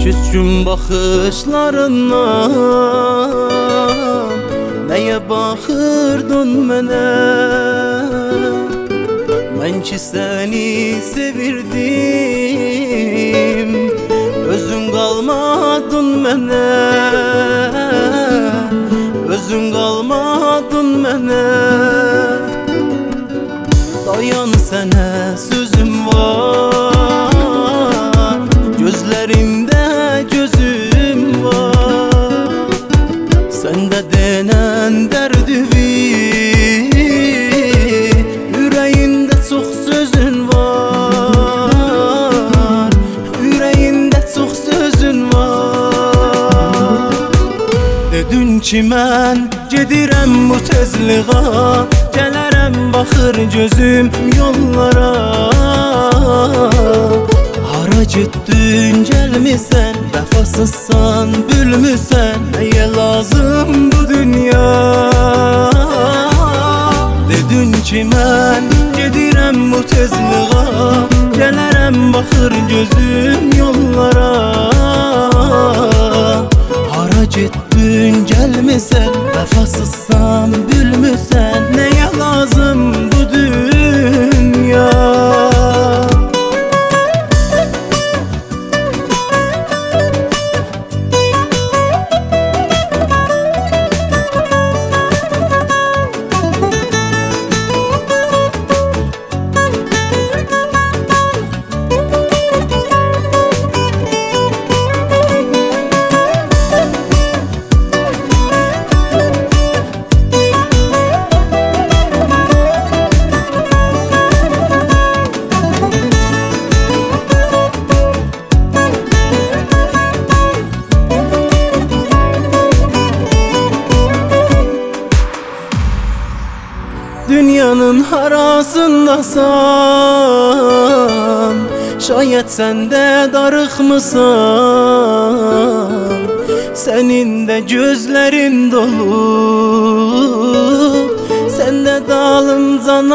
Küskün baxışlarından nəyə baxırdın mənə? Mən ki səni sevirdim, özün qalmadın mənə, özün qalmadın mənə. Dayan, sənə sözüm var, gözlərimdə gözüm var. Səndə denən dərdivi, ürəyində çox sözün var, ürəyində çox sözün var. Dedin ki mən gedirəm bu tezliğa, gələrəm baxır gözüm yollara. Hara getdin gəlmisən, vəfasızsan bülmüsən, nəyə lazım bu dünya? Dedin ki mən gedirəm bu tezliğa, gələrəm baxır gözüm yollara. Hara getdin gəlmisən, vəfasızsan bülmüsən, nəyə lazım bu dünya? Dünyanın harasındasan, şayet sen de darıxmısan, senin de gözlerin dolu, sen de dalıncan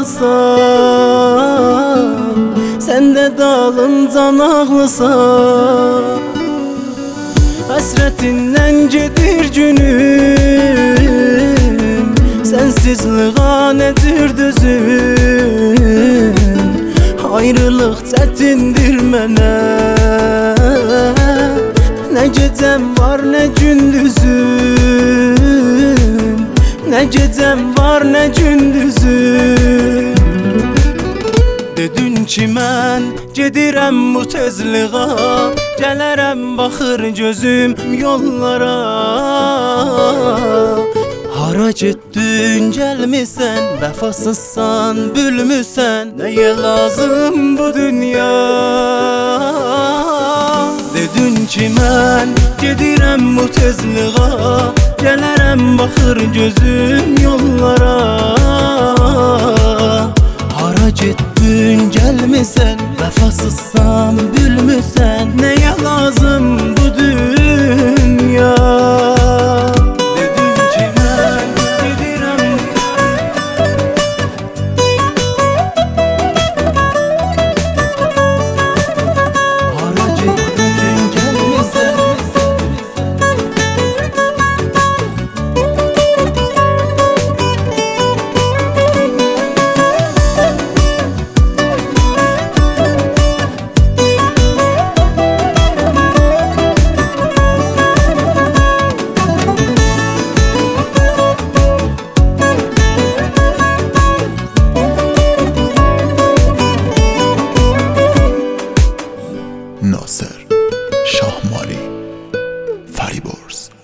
ağlısan, sen de dalıncan ağlısan. Həsrətindən gedir günüm, sensizliğa nedir düzüm? Ayrılıq çətindir mənə, nə gecəm var nə gündüzüm, nə gecəm var nə gündüzüm. Dedin ki mən gedirəm bu tezliğa, gələrəm baxır gözüm yollara. Hara getdin gəlmisən, vəfasızsan bülmüsən, nəyə lazım bu dünya? Dedin ki mən gedirəm bu tezliğa, gələrəm baxır gözüm yollara. Hara getdin gəlmisən, vəfasızsan bülmüsən, nəyə lazım bu dünya? ناصر شاهمالی فریبرز